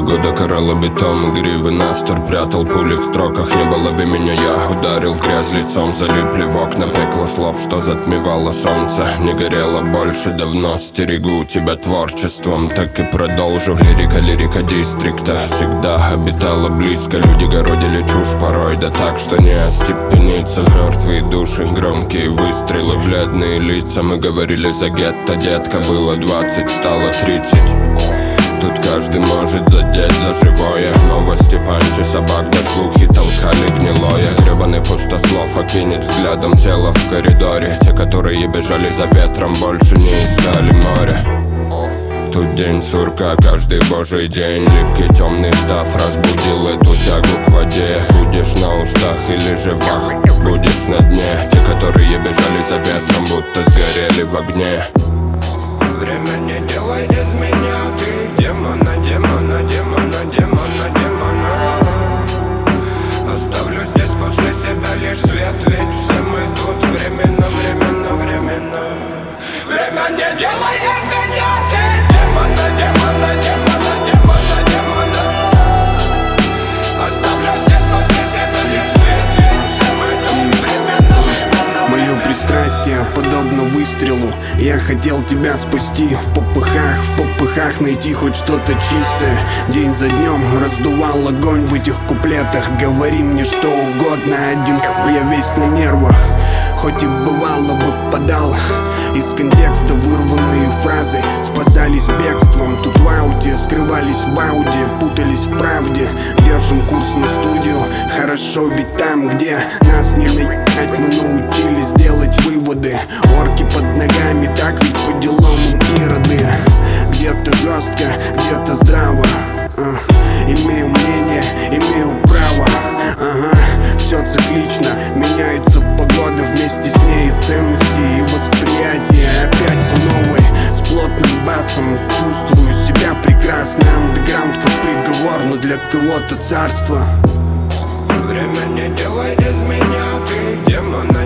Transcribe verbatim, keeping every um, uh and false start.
Года карала бетон, гривы настор прятал пули в строках. Не было в меня, я ударил в грязь лицом. Залипли в окна, пекло слов, что затмевало солнце. Не горело больше давно, стерегу тебя творчеством. Так и продолжу, лирика, лирика дистрикта всегда обитала близко. Люди городили чушь порой, да так, что не остепениться. Мертвые души, громкие выстрелы, бледные лица. Мы говорили за гетто, детка, было двадцать, стало тридцать. Тут каждый может задеть за живое. Новости, панчи, собак, да слухи толкали гнилое. Гребаный пустослов окинет взглядом тело в коридоре. Те, которые бежали за ветром, больше не искали море. Тут день сурка, каждый божий день. Липкий темный став разбудил эту тягу к воде. Будешь на устах или же вах, будешь на дне. Те, которые бежали за ветром, будто сгорели в огне. Время не делай из меня, ты демона, демона, демона, демона, демона. Оставлю здесь после себя лишь свет, ведь все мы тут временно, временно, временно. Время не делай из меня, ты демона, демона, демона, демона, демона. Оставлю здесь после себя лишь свет, ведь все мы тут временно, временно. Мое пристрастие подобно выстрелу. Я хотел тебя спасти в попыхах, в попыхах найти хоть что-то чистое. День за днем раздувал огонь в этих куплетах. Говори мне что угодно, один я весь на нервах. Хоть и бывало выпадал из контекста вырванные фразы, спасались бегством. Тут в ауде, скрывались в ауде, путались в правде. Держим курс на студию, хорошо, ведь там, где нас не наебать, мы научились делать выводы. Орки под ногами, так ведь по делам ироды. Где-то жестко, где-то здраво, а, имею мнение, имею право. Ага, все циклично, меняется погода, вместе с ней и ценности, и восприятие. Опять по новой, с плотным басом, чувствую себя прекрасно. Андеграунд как приговор, но для кого-то царство. Время не делай из меня, ты демона.